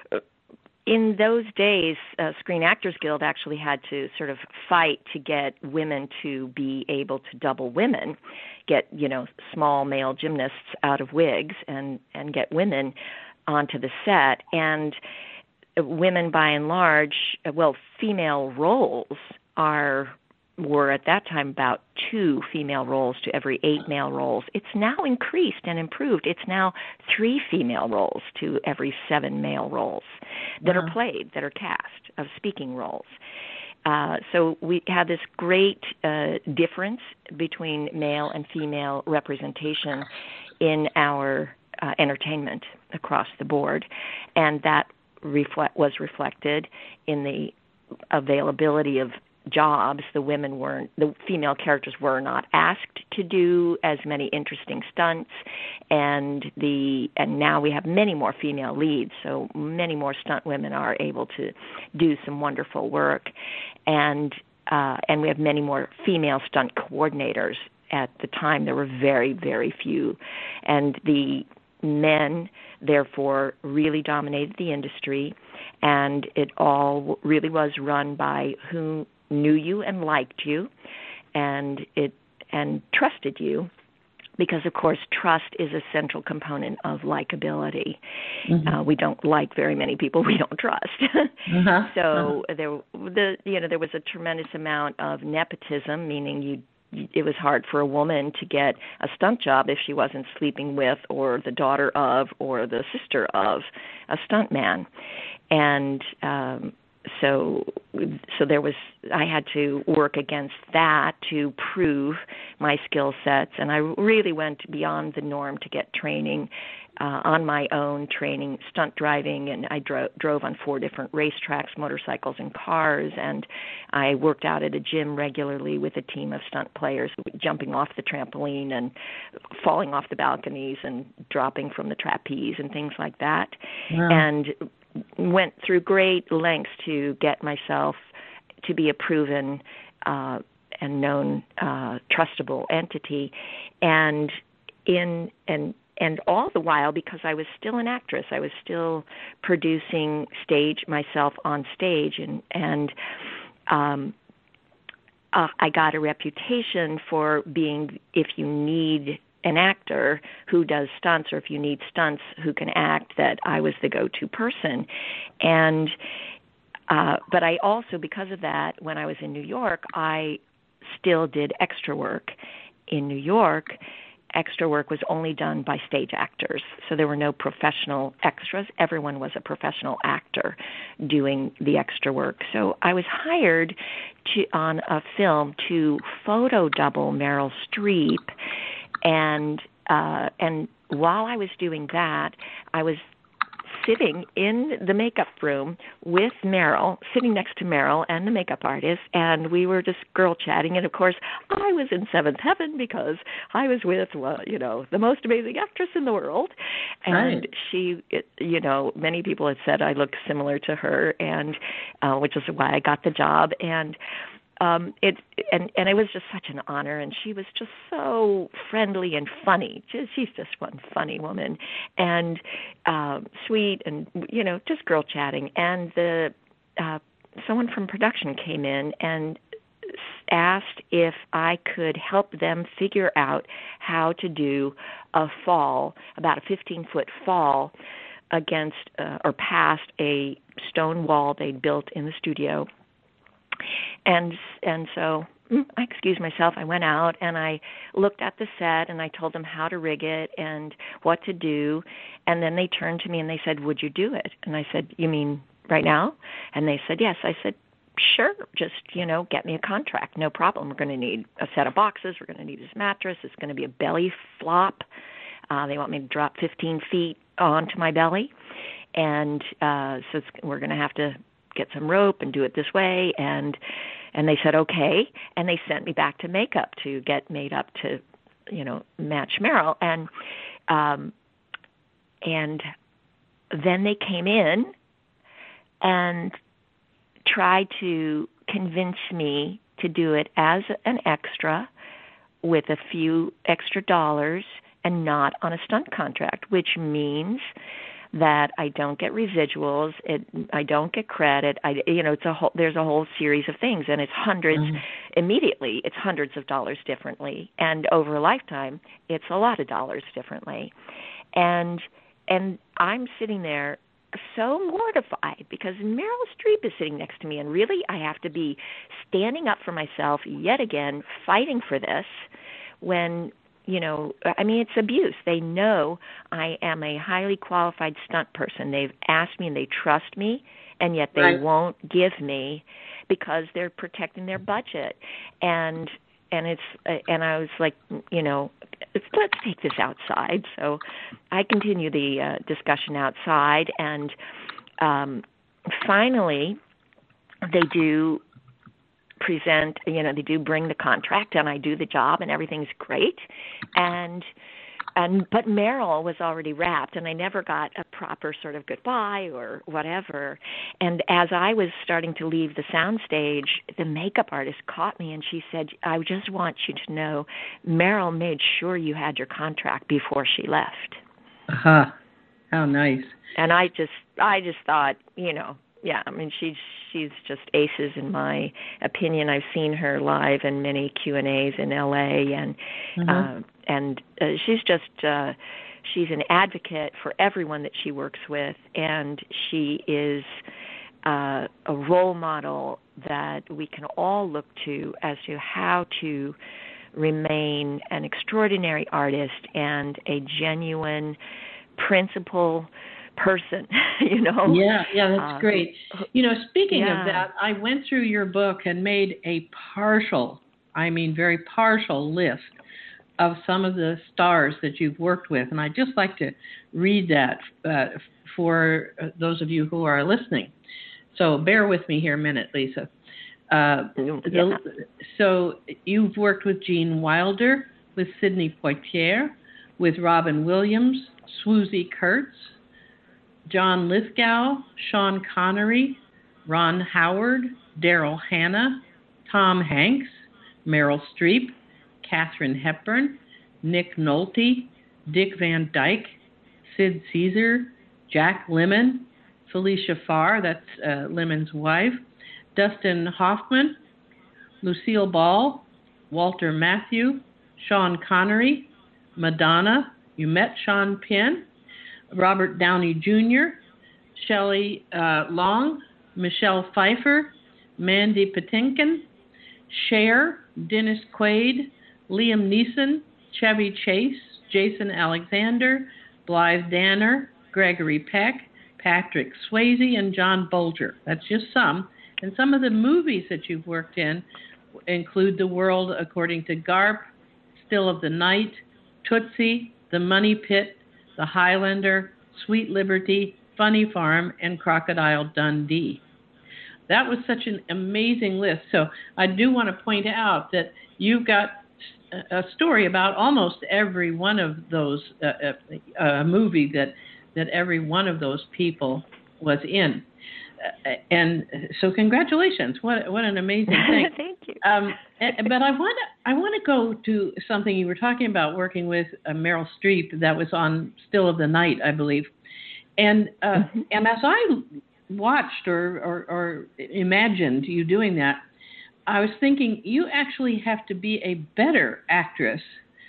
in those days, uh, Screen Actors Guild actually had to sort of fight to get women to be able to double women, get, you know, small male gymnasts out of wigs and, and get women onto the set. And women, by and large, well, female roles are were at that time about two female roles to every eight male roles. It's now increased and improved. It's now three female roles to every seven male roles that wow. are played, that are cast, of speaking roles. Uh, so we have this great uh, difference between male and female representation in our uh, entertainment across the board, and that reflect, was reflected in the availability of jobs. The women weren't, the female characters were not asked to do as many interesting stunts, and the and now we have many more female leads, so many more stunt women are able to do some wonderful work, and uh, and we have many more female stunt coordinators. At the time, there were very, very few, and the men, therefore, really dominated the industry, and it all really was run by who knew you and liked you, and it and trusted you, because of course trust is a central component of likability. Mm-hmm. Uh, we don't like very many people we don't trust. uh-huh. So uh-huh. there, the you know, there was a tremendous amount of nepotism, meaning you. It was hard for a woman to get a stunt job if she wasn't sleeping with or the daughter of or the sister of a stunt man, and um, so so there was I had to work against that to prove my skill sets, and I really went beyond the norm to get training uh, on my own, training stunt driving, and I dro- drove on four different racetracks, motorcycles and cars, and I worked out at a gym regularly with a team of stunt players, jumping off the trampoline and falling off the balconies and dropping from the trapeze and things like that. Wow. And went through great lengths to get myself to be a proven uh, and known uh, trustable entity, and in and and all the while, because I was still an actress, I was still producing stage myself on stage, and and um, uh, I got a reputation for being, if you need an actor who does stunts, or if you need stunts who can act, that I was the go-to person. And uh, but I also, because of that, when I was in New York, I still did extra work. In New York, extra work was only done by stage actors, so there were no professional extras. Everyone was a professional actor doing the extra work. So I was hired to on a film to photo double Meryl Streep. And uh, and while I was doing that, I was sitting in the makeup room with Meryl, sitting next to Meryl and the makeup artist, and we were just girl chatting. And of course, I was in seventh heaven because I was with, well, you know, the most amazing actress in the world. And right. she, it, you know, many people had said I looked similar to her, and uh, which is why I got the job. And Um, it and and it was just such an honor, and she was just so friendly and funny. Just, she's just one funny woman, and um, sweet, and you know, just girl chatting. And the uh, someone from production came in and asked if I could help them figure out how to do a fall, about a fifteen foot fall, against uh, or past a stone wall they'd built in the studio. And and so I excused myself. I went out and I looked at the set and I told them how to rig it and what to do. And then they turned to me and they said, "Would you do it?" And I said, "You mean right now?" And they said, "Yes." I said, "Sure. Just, you know, get me a contract. No problem. We're going to need a set of boxes. We're going to need this mattress. It's going to be a belly flop. Uh, they want me to drop fifteen feet onto my belly. And uh, so it's, we're going to have to get some rope and do it this way." And and they said, okay. And they sent me back to makeup to get made up to, you know, match Meryl. And um, and then they came in and tried to convince me to do it as an extra with a few extra dollars and not on a stunt contract, which means that I don't get residuals, it, I don't get credit. I, you know, it's a whole, there's a whole series of things, and it's hundreds mm-hmm. immediately. It's hundreds of dollars differently, and over a lifetime, it's a lot of dollars differently. And and I'm sitting there so mortified because Meryl Streep is sitting next to me, and really I have to be standing up for myself yet again, fighting for this when, you know, I mean, it's abuse. They know I am a highly qualified stunt person. They've asked me and they trust me, and yet they Right. won't give me because they're protecting their budget. And and it's and I was like, you know, let's take this outside. So I continue the uh, discussion outside, and um, finally they do present, you know, they do bring the contract, and I do the job, and everything's great. And and but Meryl was already wrapped, and I never got a proper sort of goodbye or whatever. And as I was starting to leave the soundstage, the makeup artist caught me, and she said, "I just want you to know, Meryl made sure you had your contract before she left." Uh-huh. How nice. And I just, I just thought, you know, yeah, I mean, she's she's just aces in my opinion. I've seen her live in many Q and A's in L A, and Mm-hmm. uh, and uh, she's just uh, she's an advocate for everyone that she works with, and she is uh, a role model that we can all look to as to how to remain an extraordinary artist and a genuine principal person, you know. Yeah, yeah, that's Uh, great. You know, speaking yeah. of that, I went through your book and made a partial, I mean very partial list of some of the stars that you've worked with. And I'd just like to read that uh, for those of you who are listening. So bear with me here a minute, Lisa. Uh, Yeah. the, so you've worked with Gene Wilder, with Sidney Poitier, with Robin Williams, Swoosie Kurtz, John Lithgow, Sean Connery, Ron Howard, Daryl Hannah, Tom Hanks, Meryl Streep, Katharine Hepburn, Nick Nolte, Dick Van Dyke, Sid Caesar, Jack Lemmon, Felicia Farr, that's uh, Lemon's wife, Dustin Hoffman, Lucille Ball, Walter Matthau, Sean Connery, Madonna, you met Sean Penn, Robert Downey Junior, Shelley uh, Long, Michelle Pfeiffer, Mandy Patinkin, Cher, Dennis Quaid, Liam Neeson, Chevy Chase, Jason Alexander, Blythe Danner, Gregory Peck, Patrick Swayze, and John Bolger. That's just some. And some of the movies that you've worked in include The World According to Garp, Still of the Night, Tootsie, The Money Pit, The Highlander, Sweet Liberty, Funny Farm, and Crocodile Dundee. That was such an amazing list. So I do want to point out that you've got a story about almost every one of those uh, uh, uh, movie that that every one of those people was in. Uh, and so congratulations. What what an amazing thing. Thank you. Um, but I want to I want to go to something you were talking about, working with uh, Meryl Streep, that was on Still of the Night, I believe. And uh, Mm-hmm. and as I watched or, or, or imagined you doing that, I was thinking you actually have to be a better actress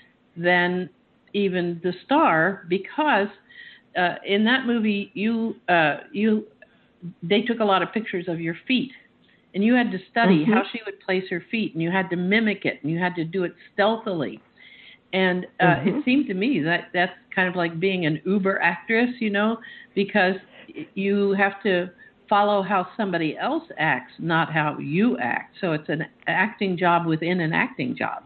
than even the star, because uh, in that movie you uh, you they took a lot of pictures of your feet, and you had to study Mm-hmm. how she would place her feet, and you had to mimic it, and you had to do it stealthily. And uh, Mm-hmm. it seemed to me that that's kind of like being an uber actress, you know, because you have to follow how somebody else acts, not how you act. So it's an acting job within an acting job.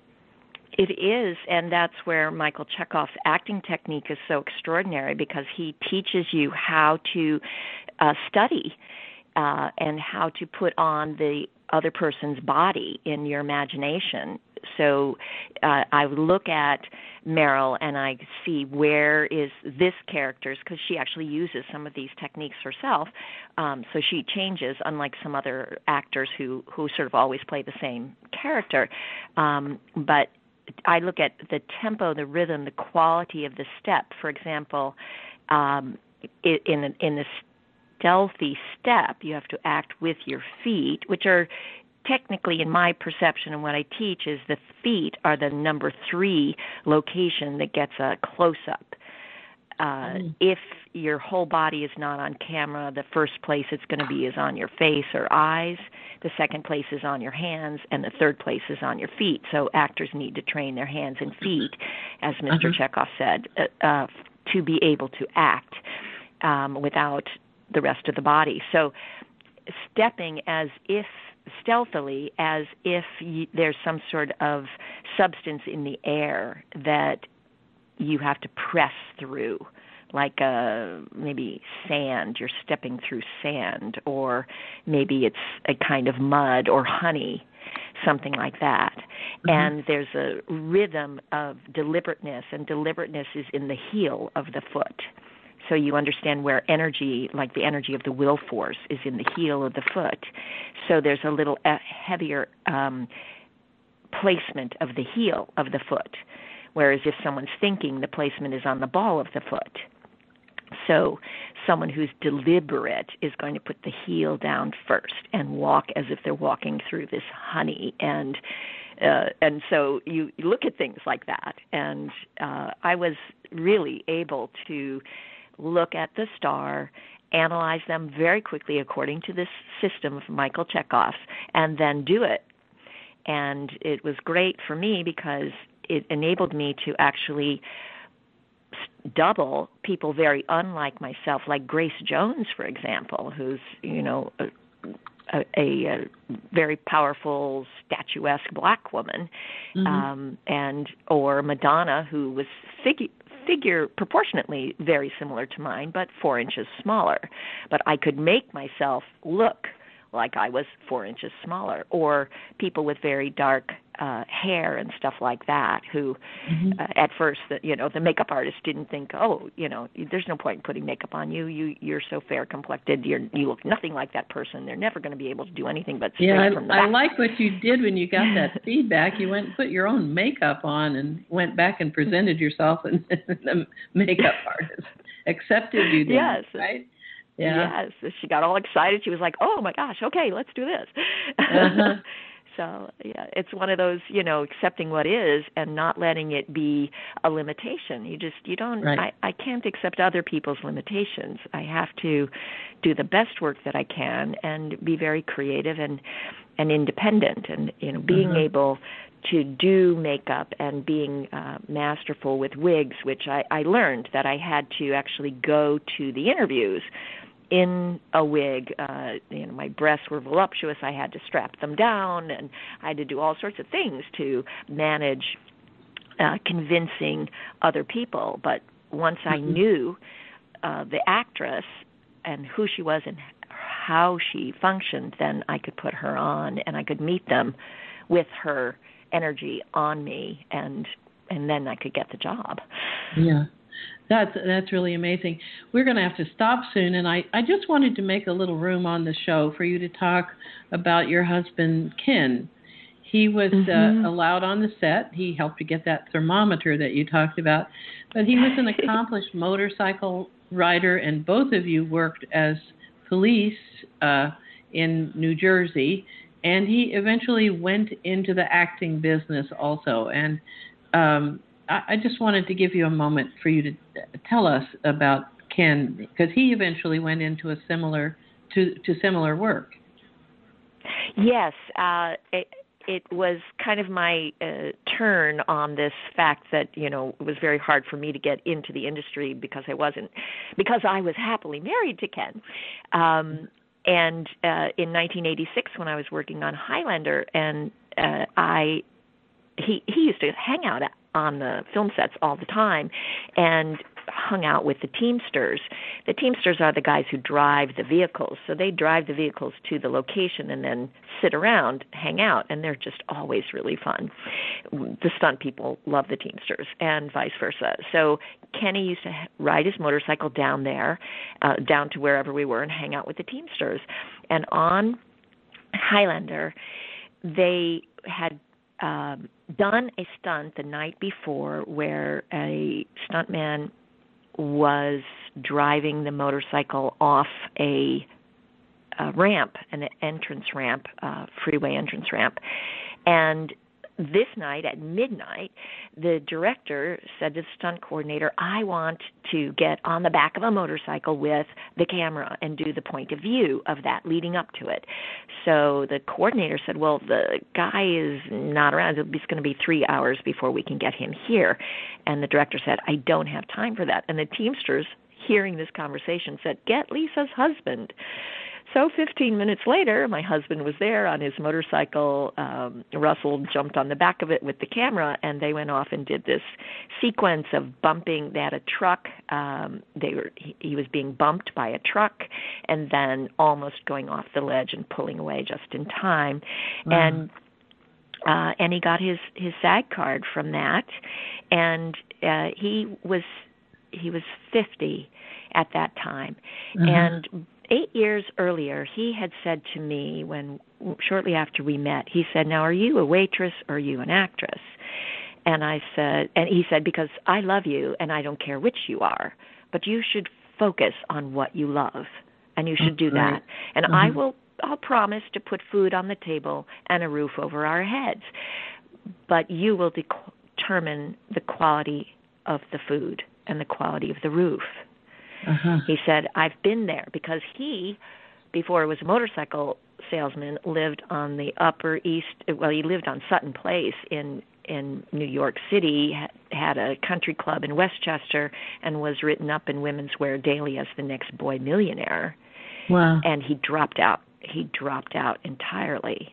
It is, and that's where Michael Chekhov's acting technique is so extraordinary, because he teaches you how to uh, study uh, and how to put on the other person's body in your imagination. So uh, I look at Meryl and I see where is this character's, because she actually uses some of these techniques herself. Um, so she changes, unlike some other actors who, who sort of always play the same character. Um, but I look at the tempo, the rhythm, the quality of the step. For example, um, in in the stealthy step, you have to act with your feet, which are technically, in my perception and what I teach, is the feet are the number three location that gets a close-up. Uh, Mm. If your whole body is not on camera, the first place it's going to be is on your face or eyes. The second place is on your hands, and the third place is on your feet. So actors need to train their hands and feet, as Mister Uh-huh. Chekhov said, uh, uh, to be able to act um, without the rest of the body. So stepping as if stealthily, as if you, there's some sort of substance in the air that you have to press through, like a, maybe sand, you're stepping through sand, or maybe it's a kind of mud or honey, something like that. Mm-hmm. And there's a rhythm of deliberateness, and deliberateness is in the heel of the foot. So you understand where energy, like the energy of the will force, is in the heel of the foot. So there's a little heavier um, placement of the heel of the foot, whereas if someone's thinking, the placement is on the ball of the foot. So someone who's deliberate is going to put the heel down first and walk as if they're walking through this honey. And uh, and so you look at things like that. And uh, I was really able to look at the star, analyze them very quickly according to this system of Michael Chekhov's, and then do it. And it was great for me because it enabled me to actually double people very unlike myself, like Grace Jones, for example, who's, you know, a, a, a very powerful, statuesque black woman, mm-hmm. um, and or Madonna, who was figure, figure proportionately very similar to mine, but four inches smaller. But I could make myself look like I was four inches smaller, or people with very dark uh, hair and stuff like that, who mm-hmm. uh, at first, the, you know, the makeup artist didn't think, oh, you know, there's no point in putting makeup on you. You you're so fair complected. You're you look nothing like that person. They're never going to be able to do anything but straight yeah, from the I, back. I like what you did when you got that feedback. You went and put your own makeup on and went back and presented yourself, and the makeup artist accepted you. Then, yes. Right. Yeah. Yes, she got all excited. She was like, "Oh my gosh, okay, let's do this." Uh-huh. So yeah, it's one of those, you know, accepting what is and not letting it be a limitation. You just you don't. Right. I, I can't accept other people's limitations. I have to do the best work that I can and be very creative and and independent. And you know, being uh-huh. able to do makeup and being uh, masterful with wigs, which I, I learned that I had to actually go to the interviews in a wig. Uh, you know, my breasts were voluptuous. I had to strap them down, and I had to do all sorts of things to manage uh, convincing other people. But once mm-hmm. I knew uh, the actress and who she was and how she functioned, then I could put her on, and I could meet them with her energy on me, and and then I could get the job. Yeah. That's that's really amazing. We're going to have to stop soon, and I, I just wanted to make a little room on the show for you to talk about your husband, Ken. He was mm-hmm. uh, allowed on the set. He helped to get that thermometer that you talked about, but he was an accomplished motorcycle rider, and both of you worked as police uh, in New Jersey, and he eventually went into the acting business also. And um I just wanted to give you a moment for you to tell us about Ken, because he eventually went into a similar to, to similar work. Yes, uh, it, it was kind of my uh, turn on this fact that, you know, it was very hard for me to get into the industry because I wasn't, because I was happily married to Ken. Um, and uh, in nineteen eighty-six, when I was working on Highlander, and uh, I, he he used to hang out at on the film sets all the time and hung out with the Teamsters. The Teamsters are the guys who drive the vehicles. So they drive the vehicles to the location and then sit around, hang out, and they're just always really fun. The stunt people love the Teamsters and vice versa. So Kenny used to ride his motorcycle down there, uh, down to wherever we were, and hang out with the Teamsters. And on Highlander, they had Um, done a stunt the night before where a stuntman was driving the motorcycle off a, a ramp, an entrance ramp, uh, freeway entrance ramp, and this night at midnight, the director said to the stunt coordinator, I want to get on the back of a motorcycle with the camera and do the point of view of that leading up to it. So the coordinator said, well, the guy is not around. It's going to be three hours before we can get him here. And the director said, I don't have time for that. And the Teamsters, hearing this conversation, said, get Lisa's husband. So fifteen minutes later, my husband was there on his motorcycle. Um, Russell jumped on the back of it with the camera, and they went off and did this sequence of bumping. They had a truck. Um, they were he, he was being bumped by a truck, and then almost going off the ledge and pulling away just in time. Wow. And uh, and he got his his SAG card from that, and uh, he was he was fifty at that time, mm-hmm. and Eight years earlier, he had said to me, when shortly after we met, he said, now, are you a waitress or are you an actress? And I said, and he said, because I love you and I don't care which you are, but you should focus on what you love, and you should do that. And mm-hmm. I will, I'll promise to put food on the table and a roof over our heads, but you will de- determine the quality of the food and the quality of the roof. Uh-huh. He said, I've been there, because he, before he was a motorcycle salesman, lived on the Upper East, well, he lived on Sutton Place in, in New York City, had a country club in Westchester, and was written up in Women's Wear Daily as the next boy millionaire. Wow. And he dropped out. He dropped out entirely.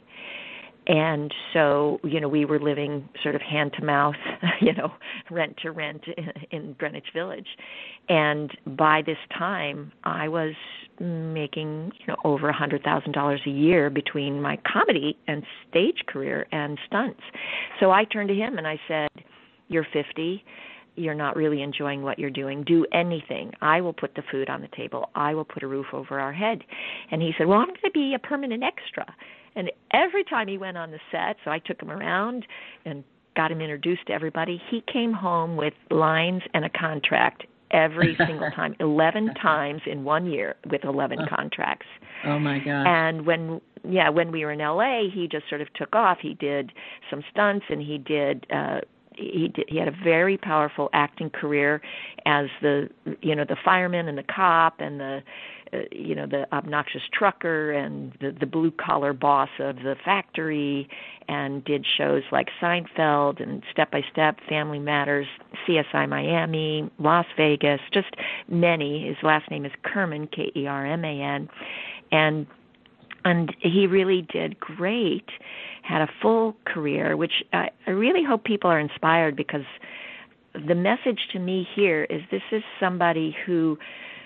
And so, you know, we were living sort of hand to mouth, you know, rent to rent in, in Greenwich Village. And by this time, I was making, you know, over one hundred thousand dollars a year between my comedy and stage career and stunts. So I turned to him and I said, you're fifty. You're not really enjoying what you're doing. Do anything. I will put the food on the table. I will put a roof over our head. And he said, well, I'm going to be a permanent extra. And every time he went on the set, so I took him around and got him introduced to everybody, he came home with lines and a contract every single time, eleven times in one year with eleven oh. contracts. Oh, my God. And when, yeah, when we were in L A, he just sort of took off. He did some stunts, and he did, uh, he did, he had a very powerful acting career as the, you know, the fireman and the cop and the, uh, you know, the obnoxious trucker and the, the blue-collar boss of the factory, and did shows like Seinfeld and Step by Step, Family Matters, C S I Miami, Las Vegas, just many. His last name is Kerman, K E R M A N, and and he really did great, had a full career, which I, I really hope people are inspired, because the message to me here is this is somebody who,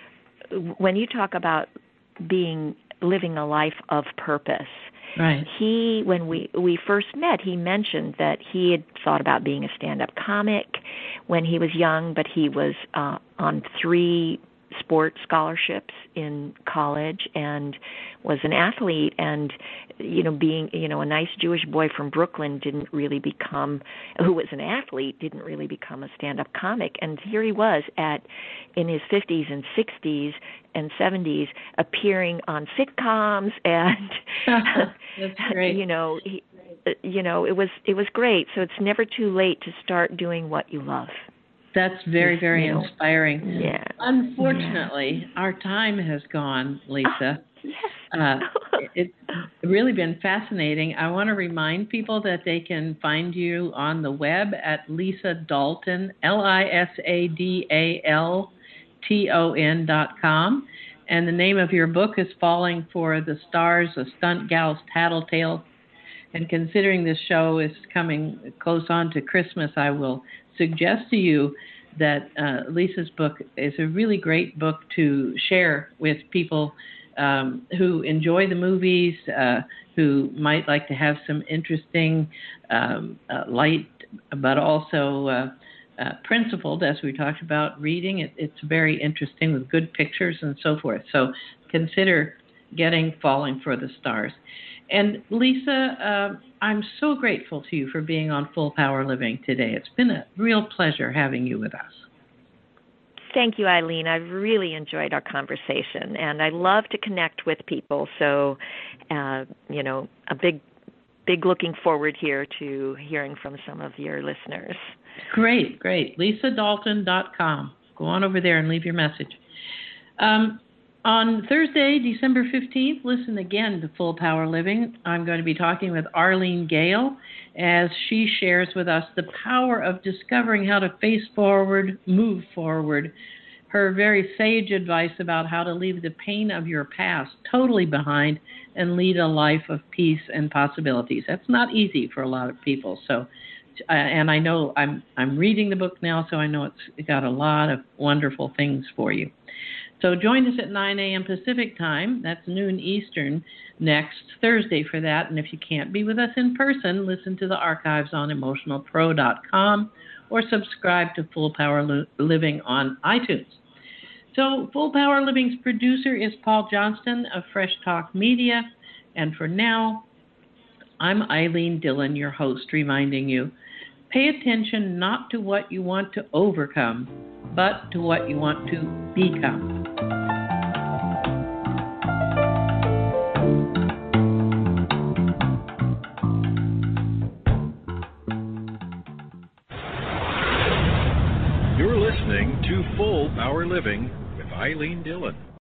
when you talk about being, living a life of purpose, right. He, when we, we first met, he mentioned that he had thought about being a stand-up comic when he was young, but he was uh, on three sport scholarships in college and was an athlete, and you know, being, you know, a nice Jewish boy from Brooklyn didn't really become, who was an athlete, didn't really become a stand-up comic. And here he was at, in his fifties and sixties and seventies, appearing on sitcoms, and That's great. you know, he, you know, it was it was great. So it's never too late to start doing what you love. That's very, very you know, inspiring. Yeah. Unfortunately, yeah. our time has gone, Lisa. Oh, yes. uh, it's really been fascinating. I want to remind people that they can find you on the web at Lisa Dalton, L I S A D A L T O N dot com. And the name of your book is Falling for the Stars, A Stunt Gal's Tattletale. And considering this show is coming close on to Christmas, I will suggest to you that uh, Lisa's book is a really great book to share with people um, who enjoy the movies, uh, who might like to have some interesting, um, uh, light, but also uh, uh, principled, as we talked about, reading. It, it's very interesting with good pictures and so forth. So consider getting Falling for the Stars. And Lisa, uh, I'm so grateful to you for being on Full Power Living today. It's been a real pleasure having you with us. Thank you, Eileen. I've really enjoyed our conversation, and I love to connect with people. So, uh, you know, a big, big looking forward here to hearing from some of your listeners. Great, great. lisa dalton dot com. Go on over there and leave your message. Um, on Thursday, December fifteenth, listen again to Full Power Living. I'm going to be talking with Arlene Gale as she shares with us the power of discovering how to face forward, move forward, her very sage advice about how to leave the pain of your past totally behind and lead a life of peace and possibilities. That's not easy for a lot of people. So, uh, and I know I'm I'm reading the book now, so I know it's got a lot of wonderful things for you. So join us at nine a.m. Pacific time. That's noon Eastern next Thursday for that. And if you can't be with us in person, listen to the archives on emotional pro dot com or subscribe to Full Power Living on iTunes. So Full Power Living's producer is Paul Johnston of Fresh Talk Media. And for now, I'm Eileen Dillon, your host, reminding you, pay attention not to what you want to overcome, but to what you want to become. You're listening to Full Power Living with Eileen Dillon.